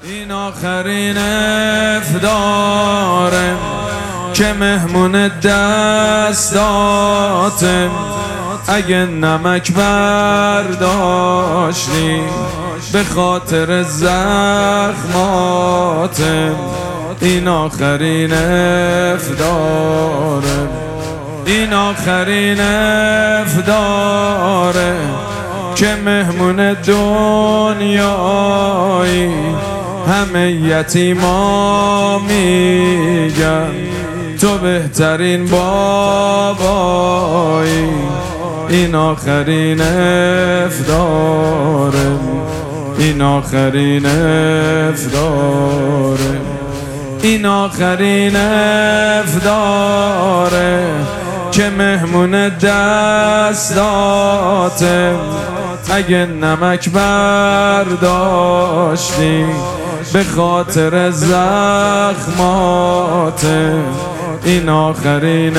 این آخرین افطاره که مهمون دستاتم. اگه نمک برداشتی به خاطر زخماتم. این آخرین افطاره، این آخرین افطاره که مهمون دنیایی همه یتیما میگن تو بهترین بابایی. این آخرین افطاره، این آخرین افطاره، این آخرین افطاره که مهمون دستاتم. اگه نمک برداشتی به خاطر زخماتم. این آخرین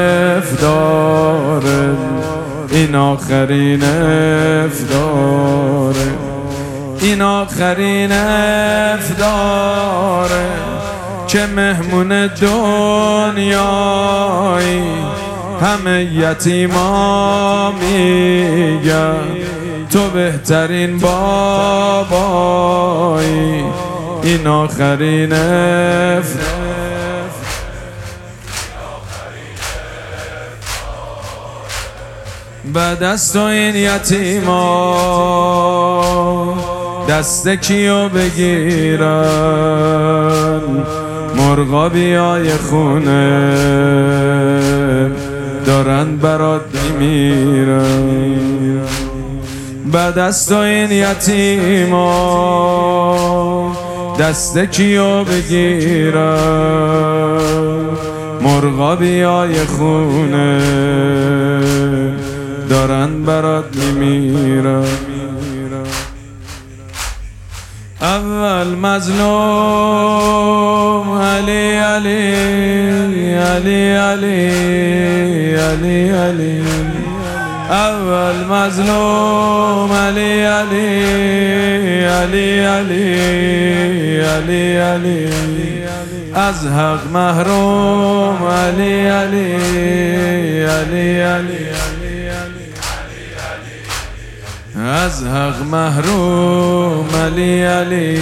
افطاره، این آخرین افطاره، این آخرین افطاره که مهمون دنیایی همه یتیما میگن تو بهترین بابایی. این آخرین افطاره. بعد از تو این یتیما دست کیو بگیرن؟ مرغا بیای خونه دارن برات میمیرن. بعد از تو این یتیما دست کیو بگیرن؟ مرغا بیای خونه دارن برات میمیرن. اول مظلوم علی علی علی علی علی علی، اول مظلوم علی علی علی علی علی علی، از حق محروم علی علی علی علی، از حق محروم علی علی.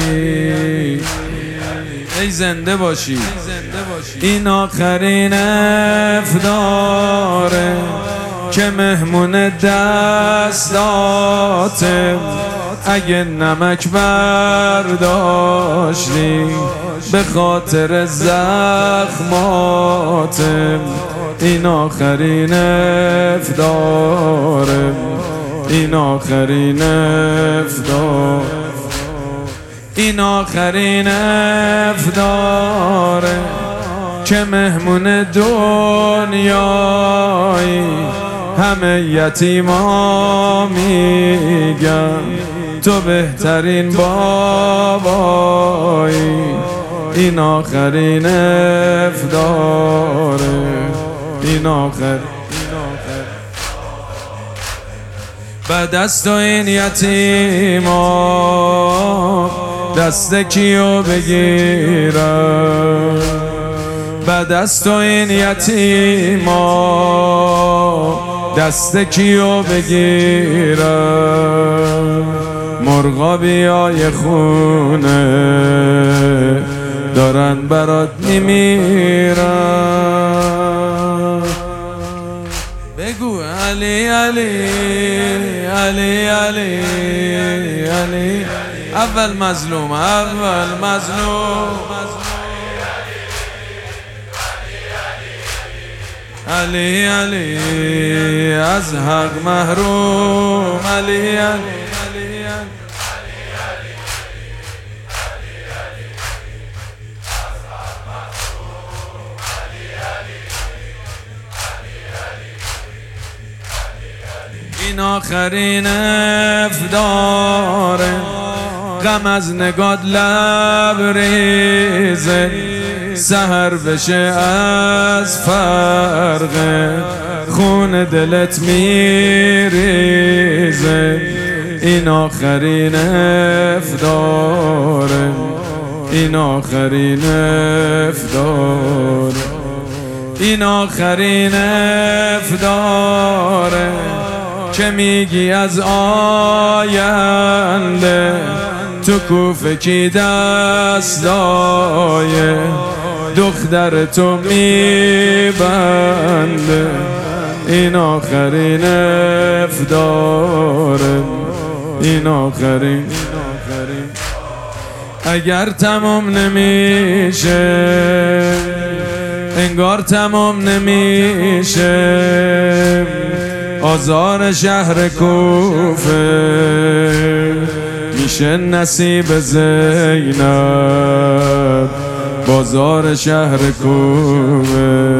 ای زنده باشی. این آخرین افطاره که مهمون دستاتم. اگه نمک برداشتی به خاطر زخماتم. این آخرین افطاره، این آخرین افطاره، این آخرین افطاره که مهمون دنیایی همه یتیما میگن تو بهترین بابایی. این آخرین افطاره، این آخرین. بعد از تو این یتیما دست کیو بگیرن؟ بعد از تو این یتیما دست کیو بگیرن؟ مرغا بیای خونه دارن برات میمیرن. بگو علی علی علی علی علی، اول مظلوم، اول مظلوم علی علی، از حق محروم علی علی. این آخرین افطاره غم از نگات لبریزه. سحر بشه از فرق خون دلت میریزه. این آخرین افطاره، این آخرین افطاره، این آخرین افطاره که میگی از آینده تو کوفه کی دستای دختر تو میبنده. این آخرین افطاره، این آخرین. اگر تمام نمیشه انگار تمام نمیشه آزار شهر کوفه، میشه نصیب زینب بازار شهر کوفه.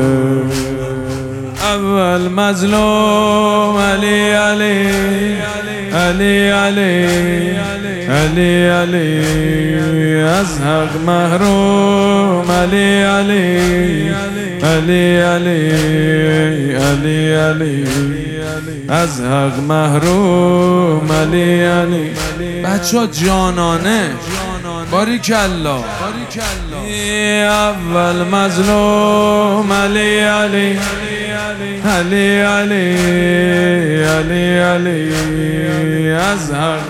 اول مظلوم علی علی علی علی علی علی، از حق محروم علی علی علی علی علی علی، از حق محروم علی علی. بچه جانانه باریکالله. اول مظلوم علی علی علی علی علی علی، از حق.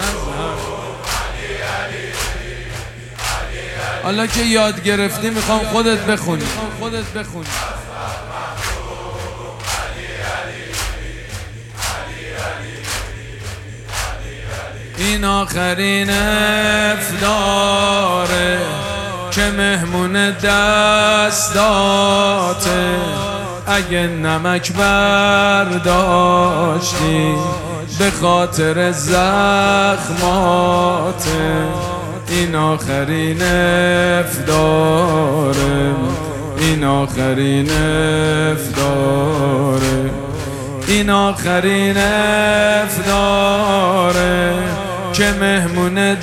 حالا که یاد گرفتی میخوام خودت بخونی. این آخرین افطاره که مهمون دستاته، اگه نمک برداشتی به خاطر زخماته. این آخرین افطاره، این آخرین افطاره، این آخرین افطاره که مهمون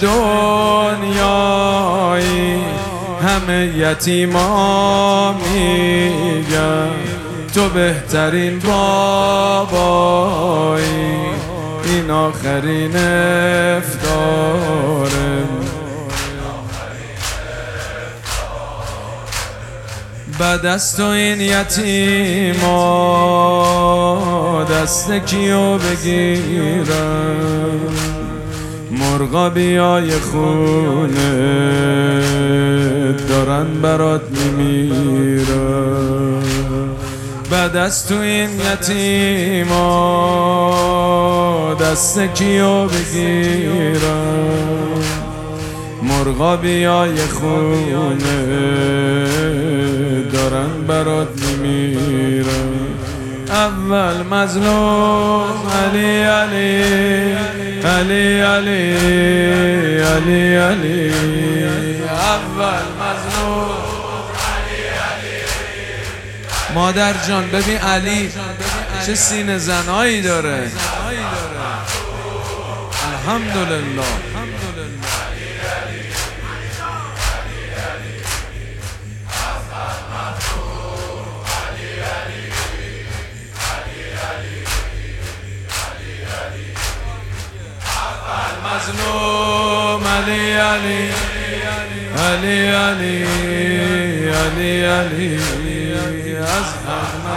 دنیایی همه یتیما میگن تو بهترین بابایی. این آخرین افطاره، بعد از تو این یتیما دست کیو بگیرم؟ مرغا بیای خونه دارن برات میمیرن. بعد از تو این یتیما دست کیو بگیرم؟ مرغا بیای خونه دارن برات میمیرن. اول مظلوم علی علی علی علی علی علی، اول مظلوم علی علی. مادر جان ببین علی چه سینه زنایی داره. الحمدلله. مظلوم علی علی علی علی علی علی، از